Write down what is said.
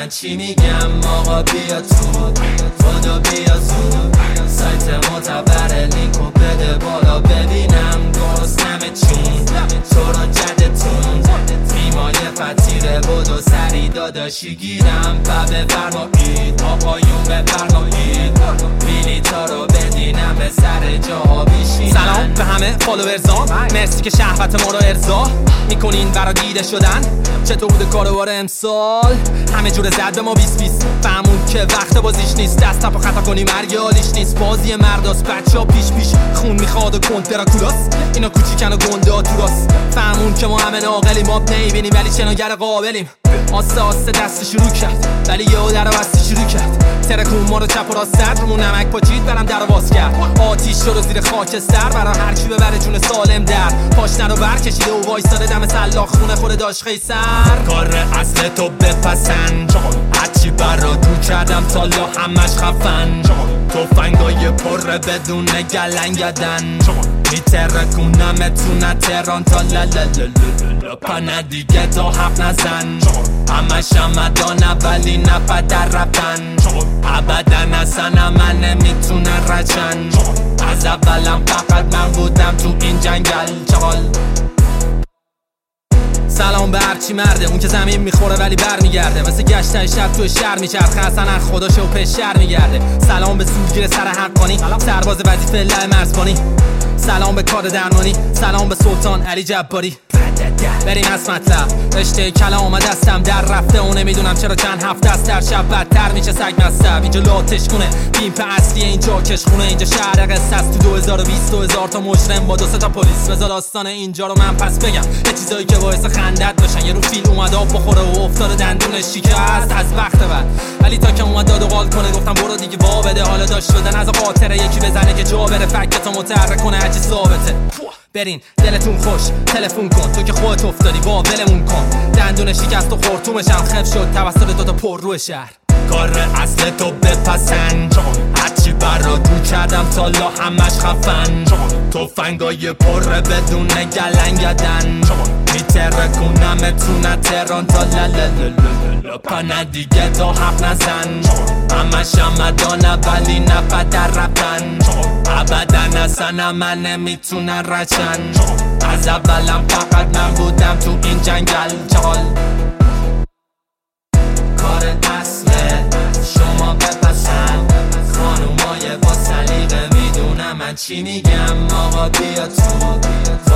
چی میگم آقا بیا تو خدا بیا زود سایت معتبر لینکو بده بالا ببینم گرسنمه چون تو رو جدتون میمای فتیره بدو سری داداشی گیرم بفرمایید آقایون بفرمایید بلیطا رو بدینم به سر جا بیشینن. سلام به همه فالوورزام، مرسی که شهوت ما رو ارضا میکنین برا دیده شدن. چطور بوده کاروبار امسال؟ همه جور زد به ما 20-20 فهمون که وقت بازیش نیست، دست تپ و خطا کنی مرگالیش نیست. بازی مرداست بچه ها پیش خون میخواد و کند دراکولاس، اینا کوچیکن و گنده ها تو راست. فهمون که ما همه ناقلیم، ما نمیبینیم ولی شناگر قابلیم. آسته آسته دست شروع کرد ولی یهو در بسته شروع کرد. ترکون ما رو چپ و راست زد، رومون نمک پاچید برم در باز کرد. آتیش شد زیر خاکستر برا هر کی ببره جون سالم در پاشنه رو برکشیده و وایساده دم سلاخ خونه خود داشت خیسر. کار اصل تو بپسند هرچی برا دور کردم تالا همش خفن. توفنگای پره بدون گلنگدن میترکونمتون تهران تا لالالالالال پنه دیگه تا حرف نزن. همش همدانه ولی نفت در رفتن ابدا اصلا من نمیتونن رچن. از اولم فقط من بودم تو این جنگل چال. سلام به هرچی مرده اون که زمین میخوره ولی بر میگرده، مثل گشتای شب تو شهر میچرخه اصلا خداشه و پشر میگرده. سلام به زورگیر سر حقانی، سرباز وظیفه له مرزبانی. سلام به کار درمانی، سلام به سلطان علی جباری. بریم از مطلب، رشته کلام آمد دستم در رفته و نمیدونم چرا چند هفته است در شب بدتر میشه سگ مصب. اینجا لاتش کنه بیمپ اصلیه، اینجا کشخونه، اینجا شهر قصه است. تو 2020 2000 تا مجرم با 2 تا پلیس. بذار داستان اینجا رو من پس بگم، یه چیزایی که باعث خندت بشن. یه رو فیل اومد آب بخوره و افتاده دندونش شکست از وقت بعد، ولی تا که اومد داد و قال کنه گفتم برو دیگه وا بده. حالا داشت شدن از قاطره یکی بزنه که جا بره، فکتو متحرک کنه هرچی ثابته. برین دلتون خوش تلفن کن، تو که خودت افتادی با ولمون کن. دندون شکست و خورتومش هم خف شد توسط 2 تا پر روی شهر. کار اصل تو بپسند هرچی برا دور کردم تالا همش خفن. توفنگای پره بدون گلنگدن میترکونمتون تهران تا لالالالال پنه دیگه تا حرف نزن. همش همدانه ولی نفت در رفتن ابدا اصلا من نمیتونن رچن. از اولم فقط من بودم تو این جنگل چال. کار اصله شما بپسند خانومای با سلیقه میدونم من چی میگم آقا بیا تو